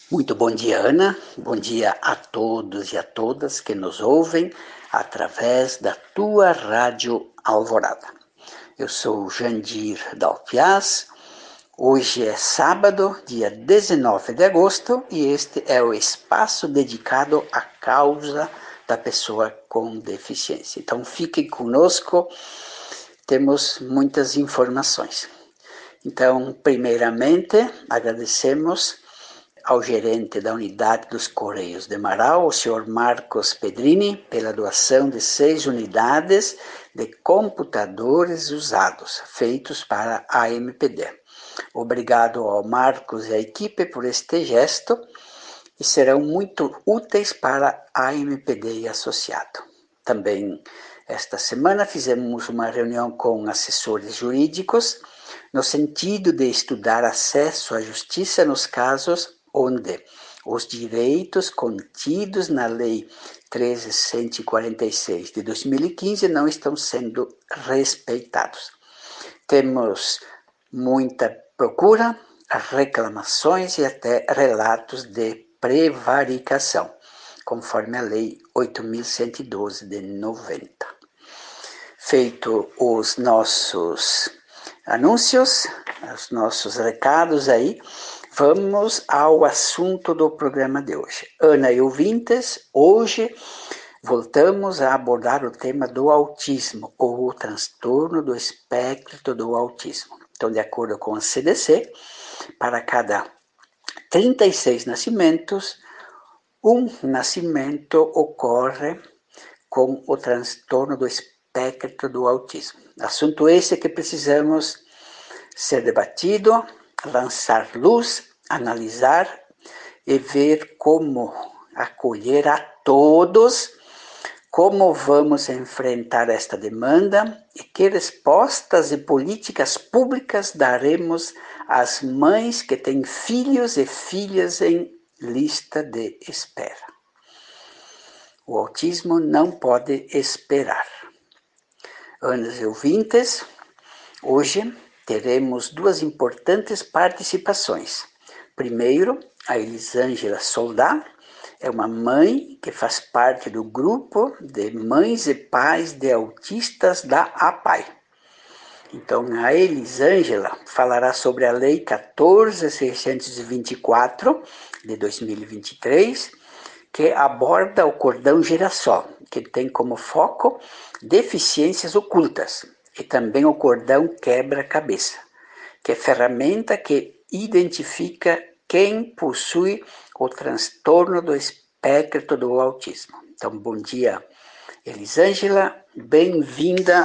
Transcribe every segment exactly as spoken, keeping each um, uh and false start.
Muito bom dia, Ana. Bom dia a todos e a todas que nos ouvem através da tua Rádio Alvorada. Eu sou Jandir Dalpiaz. Hoje é sábado, dia dezenove de agosto, e este é o espaço dedicado à causa da pessoa com deficiência. Então, fiquem conosco, temos muitas informações. Então, primeiramente, agradecemos ao gerente da unidade dos Correios de Marau, o senhor Marcos Pedrini, pela doação de seis unidades de computadores usados, feitos para a M P D. Obrigado ao Marcos e à equipe por este gesto, e serão muito úteis para a M P D e associado. Também, esta semana, fizemos uma reunião com assessores jurídicos, no sentido de estudar acesso à justiça nos casos onde os direitos contidos na Lei treze mil cento e quarenta e seis de dois mil e quinze não estão sendo respeitados. Temos muita procura, reclamações e até relatos de prevaricação, conforme a Lei oito mil cento e doze de noventa. Feito os nossos anúncios, os nossos recados aí, vamos ao assunto do programa de hoje. Ana e ouvintes, hoje voltamos a abordar o tema do autismo, ou o transtorno do espectro do autismo. Então, de acordo com a C D C, para cada trinta e seis nascimentos, um nascimento ocorre com o transtorno do espectro do autismo. Assunto esse que precisamos ser debatido, lançar luz, analisar e ver como acolher a todos, como vamos enfrentar esta demanda e que respostas e políticas públicas daremos às mães que têm filhos e filhas em lista de espera. O autismo não pode esperar. Anos e ouvintes, hoje teremos duas importantes participações. Primeiro, a Elisângela Soldá é uma mãe que faz parte do grupo de mães e pais de autistas da A P A I. Então, a Elisângela falará sobre a Lei quatorze mil seiscentos e vinte e quatro de dois mil e vinte e três, que aborda o cordão girassol, que tem como foco deficiências ocultas, e também o cordão quebra-cabeça, que é ferramenta que identifica quem possui o transtorno do espectro do autismo. Então, bom dia, Elisângela, bem-vinda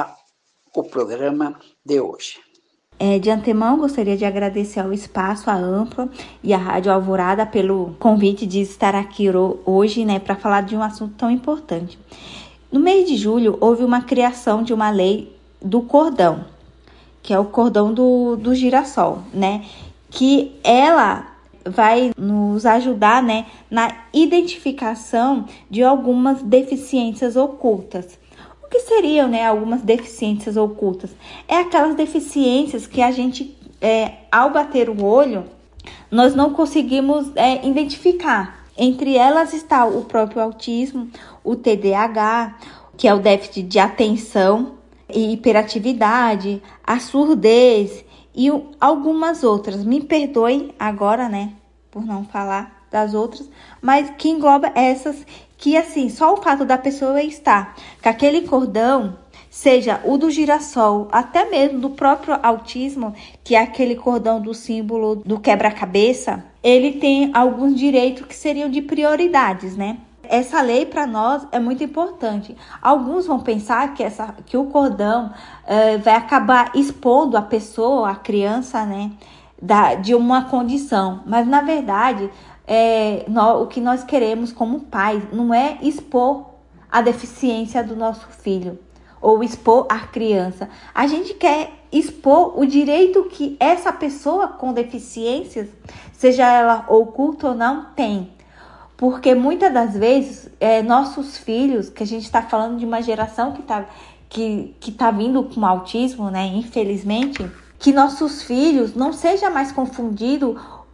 ao programa de hoje. É, de antemão, gostaria de agradecer ao Espaço, a Ampla e a Rádio Alvorada pelo convite de estar aqui hoje, né, para falar de um assunto tão importante. No mês de julho, houve uma criação de uma lei do cordão, que é o cordão do, do girassol, né? Que ela vai nos ajudar, né, na identificação de algumas deficiências ocultas. O que seriam, né, algumas deficiências ocultas? É aquelas deficiências que a gente, é, ao bater o olho, nós não conseguimos é, identificar. Entre elas está o próprio autismo, o T D A H, que é o déficit de atenção e hiperatividade, a surdez e algumas outras. Me perdoem agora, né, por não falar das outras, mas que engloba essas que, assim, só o fato da pessoa estar com aquele cordão, seja o do girassol, até mesmo do próprio autismo, que é aquele cordão do símbolo do quebra-cabeça, ele tem alguns direitos que seriam de prioridades, né? Essa lei para nós é muito importante. Alguns vão pensar que, essa, que o cordão uh, vai acabar expondo a pessoa, a criança, né, da, de uma condição. Mas, na verdade, é, nós, o que nós queremos como pais não é expor a deficiência do nosso filho ou expor a criança. A gente quer expor o direito que essa pessoa com deficiências, seja ela oculta ou não, tem. Porque muitas das vezes, é, nossos filhos, que a gente está falando de uma geração que está que, que tá vindo com autismo, né, infelizmente, que nossos filhos não seja mais confundido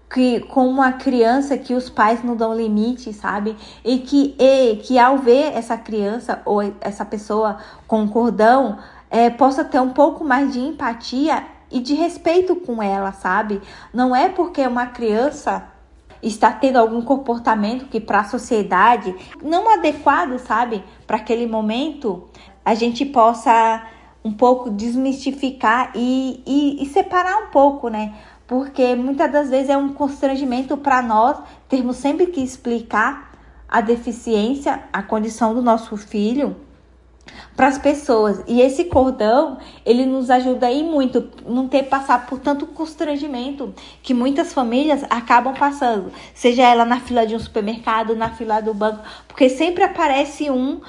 que com uma criança que os pais não dão limite, sabe? E que, e, que ao ver essa criança ou essa pessoa com cordão, é, possa ter um pouco mais de empatia e de respeito com ela, sabe? Não é porque uma criança está tendo algum comportamento que para a sociedade não adequado, sabe? Para aquele momento, a gente possa um pouco desmistificar e, e, e separar um pouco, né? Porque muitas das vezes é um constrangimento para nós termos sempre que explicar a deficiência, a condição do nosso filho para as pessoas. E esse cordão, ele nos ajuda aí muito, não ter que passar por tanto constrangimento que muitas famílias acabam passando, seja ela na fila de um supermercado, na fila do banco, porque sempre aparece um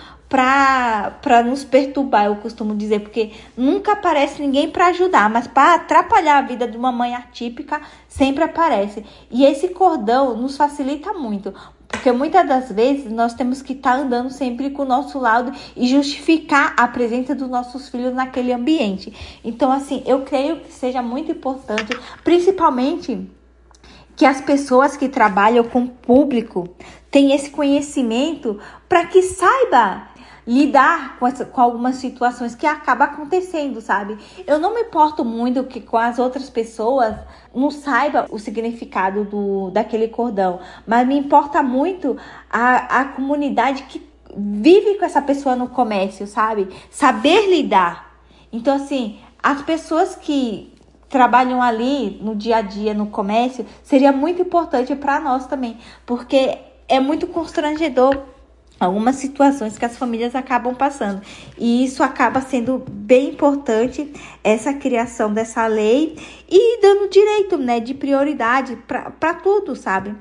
para nos perturbar, eu costumo dizer, porque nunca aparece ninguém para ajudar, mas para atrapalhar a vida de uma mãe atípica, sempre aparece. E esse cordão nos facilita muito, porque muitas das vezes nós temos que estar tá andando sempre com o nosso lado e justificar a presença dos nossos filhos naquele ambiente. Então, assim, eu creio que seja muito importante, principalmente que as pessoas que trabalham com o público tenham esse conhecimento para que saiba lidar com, essa, com algumas situações que acabam acontecendo, sabe? Eu não me importo muito que com as outras pessoas não saiba o significado do, daquele cordão, mas me importa muito a, a comunidade que vive com essa pessoa no comércio, sabe? Saber lidar. Então, assim, as pessoas que trabalham ali no dia a dia, no comércio, seria muito importante para nós também, porque é muito constrangedor algumas situações que as famílias acabam passando. E isso acaba sendo bem importante, essa criação dessa lei e dando direito, né, de prioridade para tudo, sabe?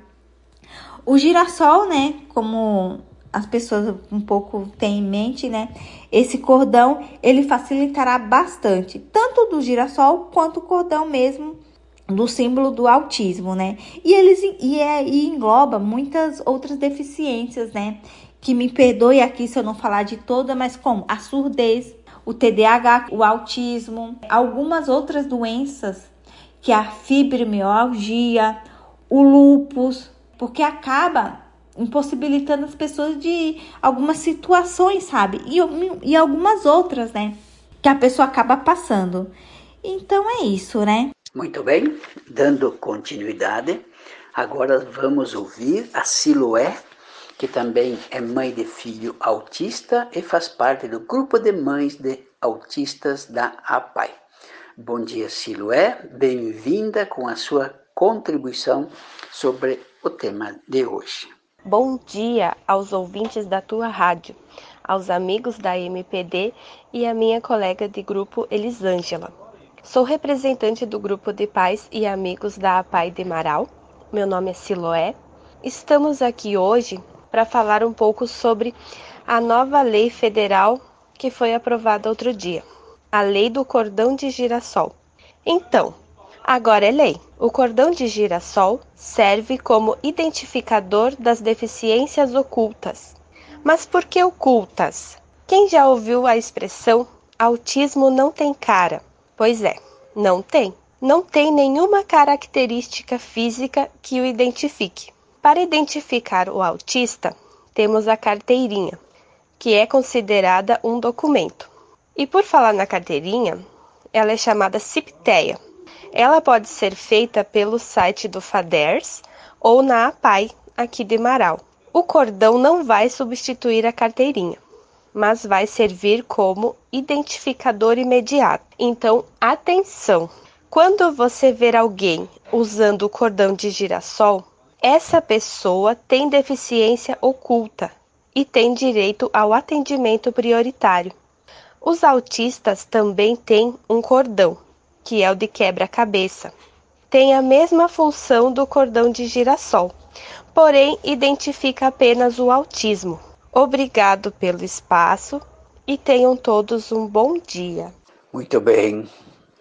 O girassol, né, como as pessoas um pouco têm em mente, né, esse cordão, ele facilitará bastante, tanto do girassol quanto o cordão mesmo do símbolo do autismo, né? E eles e, é, e engloba muitas outras deficiências, né? Que me perdoe aqui se eu não falar de toda, mas como a surdez, o T D A H, o autismo, algumas outras doenças, que é a fibromialgia, o lúpus, porque acaba impossibilitando as pessoas de algumas situações, sabe? E, e algumas outras, né? Que a pessoa acaba passando. Então é isso, né? Muito bem, dando continuidade, agora vamos ouvir a Siloé, que também é mãe de filho autista e faz parte do grupo de mães de autistas da A P A I. Bom dia, Siloé, bem-vinda com a sua contribuição sobre o tema de hoje. Bom dia aos ouvintes da tua rádio, aos amigos da M P D e a minha colega de grupo Elisângela. Sou representante do grupo de pais e amigos da A P A I de Marau. Meu nome é Siloé. Estamos aqui hoje para falar um pouco sobre a nova lei federal que foi aprovada outro dia, a Lei do Cordão de Girassol. Então, agora é lei. O cordão de girassol serve como identificador das deficiências ocultas. Mas por que ocultas? Quem já ouviu a expressão autismo não tem cara? Pois é, não tem. Não tem nenhuma característica física que o identifique. Para identificar o autista, temos a carteirinha, que é considerada um documento. E por falar na carteirinha, ela é chamada CIPTEA. Ela pode ser feita pelo site do FADERS ou na A P A I, aqui de Marau. O cordão não vai substituir a carteirinha, mas vai servir como identificador imediato. Então, atenção! Quando você ver alguém usando o cordão de girassol, essa pessoa tem deficiência oculta e tem direito ao atendimento prioritário. Os autistas também têm um cordão, que é o de quebra-cabeça. Tem a mesma função do cordão de girassol, porém identifica apenas o autismo. Obrigado pelo espaço e tenham todos um bom dia. Muito bem,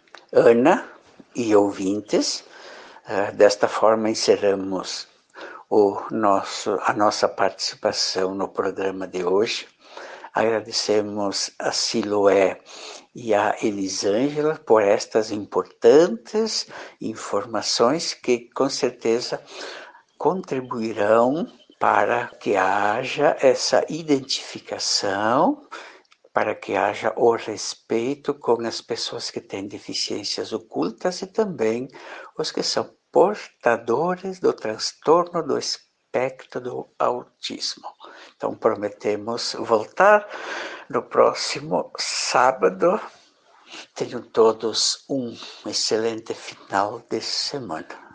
Ana e ouvintes. Desta forma encerramos o nosso, a nossa participação no programa de hoje. Agradecemos a Siloé e a Elisângela por estas importantes informações que com certeza contribuirão para que haja essa identificação, para que haja o respeito com as pessoas que têm deficiências ocultas e também os que são portadores do transtorno do espectro do autismo. Então prometemos voltar no próximo sábado. Tenham todos um excelente final de semana.